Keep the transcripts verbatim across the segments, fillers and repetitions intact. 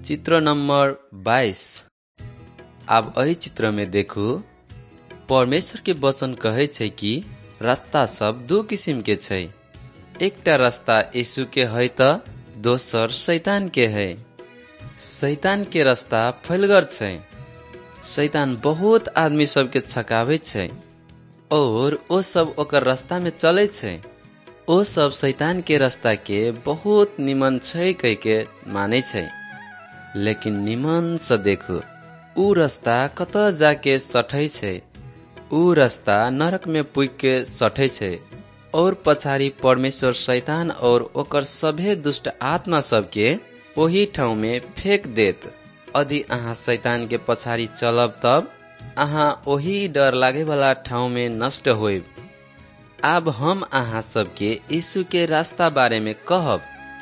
चित्र नंबर बाईस। अब एहि चित्र में देखू, परमेश्वर के वचन कहे छै कि रास्ता सब दू किस्म के छै। एकटा रास्ता यीशु के है त दोसर शैतान के है। शैतान के रास्ता फैलगर छै। शैतान बहुत आदमी सब के छकावे छै और ओ सब ओकर रास्ता में चले छै। ओ सब शैतान के रास्ता के बहुत निमन छै कह के माने छै, लेकिन निमन से देखू ऊ रास्ता कत जाके सठै छै। ऊ रास्ता नरक में पुग के सठै छै और पछाड़ी परमेश्वर शैतान और ओकर सभे दुष्ट आत्मा सब के वही ठाउँ में फेंक देत। यदि अहाँ शैतान के पछाड़ी चलब तब अहाँ वही डर लागे वाला ठाउँ में नष्ट होइब। अब हम अहाँ सबके यीशु के रास्ता बारे में कहब।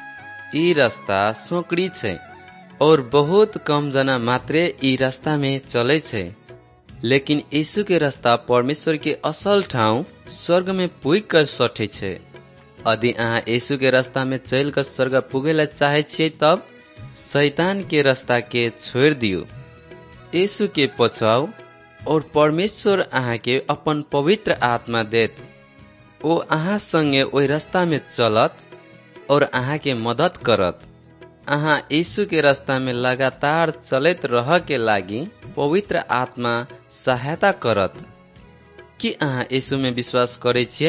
ई रास्ता सोकड़ी छै और बहुत कम जना मात्रे ई रास्ता में चले छै, लेकिन यीशु के रास्ता परमेश्वर के असल ठाउँ स्वर्ग में पुग कर सठे छै। यदि अहाँ यीशु के रास्ता में चल कर स्वर्ग पुगेला चाहे छियै तब शैतान के रास्ता के छोड़ दियो, यीशु के पछाऊ और परमेश्वर अहाँ के अपन पवित्र आत्मा देत। ओ अहाँ संगे ओहि रास्ता में चलत और अहाँ के मदद करत। अहाँ यीशु के रास्ता में लगातार चलत रह के लागी पवित्र आत्मा सहायता करत। कि अहाँ यीशु में विश्वास करे छियै?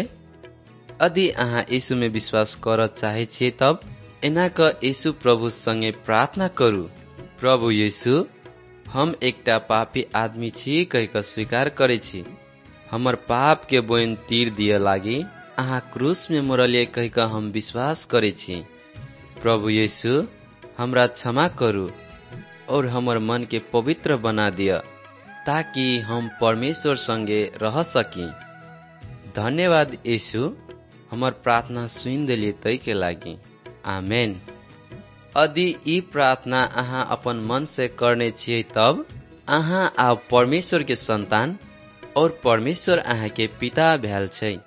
यदि अहाँ यीशु में विश्वास कर चाहे छियै तब एना क यीशु प्रभु संगे प्रार्थना करू। प्रभु यीशु, हम एकटा पापी आदमी छी कह के स्वीकार करे छी। हमर पाप के बोइन तीर दिए लागी अहाँ क्रूस में मरलिए कह के हम विश्वास करे छी। प्रभु यीशु, हमरा क्षमा करू और हमर मन के पवित्र बना दिया ताकि हम परमेश्वर संगे रह सकी। धन्यवाद यीशु, हमर प्रार्थना सुन देलिए तै के लागी। आमेन। यदि ई प्रार्थना अहाँ अपन मन से करने छियै तब अहाँ आब परमेश्वर के संतान और परमेश्वर अहाँ के पिता भैल छै।